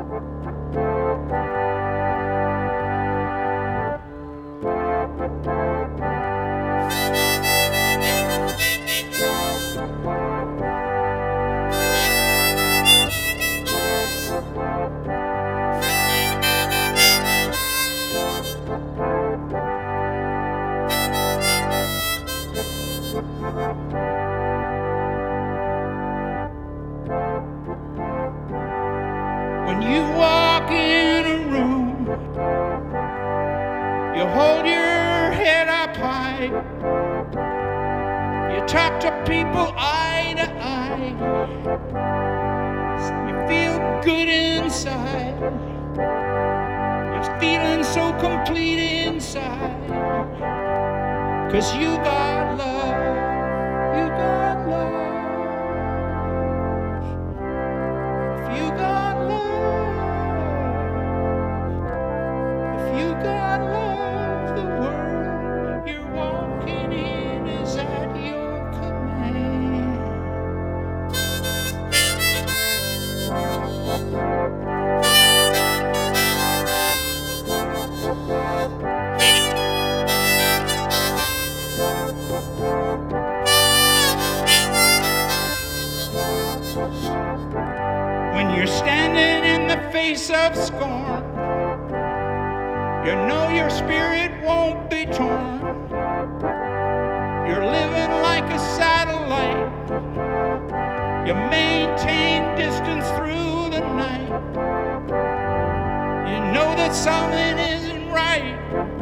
When you walk in a room, you hold your head up high. You talk to people eye to eye. You feel good inside. You're feeling so complete inside. 'Cause you got love. You got love. If you got love, if you got love, the world you're walking in is at your command. When you're standing in the face of scorn, you know your spirit won't be torn. You're living like a satellite. You maintain distance through the night. You know that something isn't right.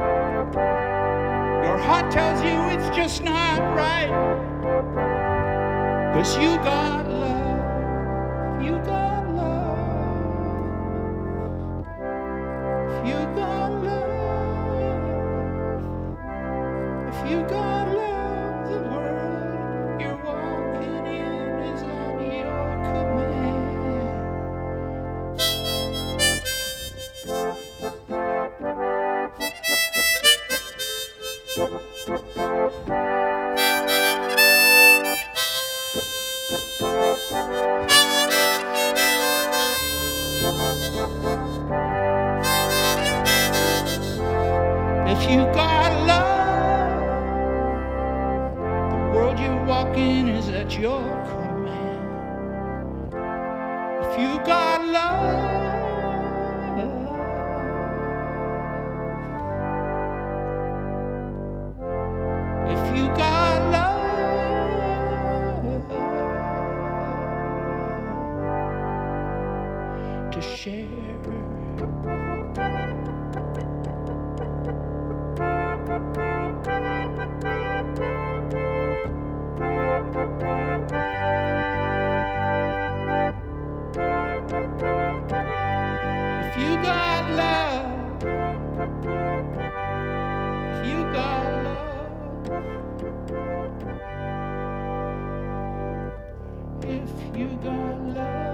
Your heart tells you it's just not right. 'Cause you got love. You got love. If you got love. If you got love, the world you're walking in is at your command. If you got love, the world you walk in is at your command. If you got love, if you got love to share. If you got love, if you got love, if you got love.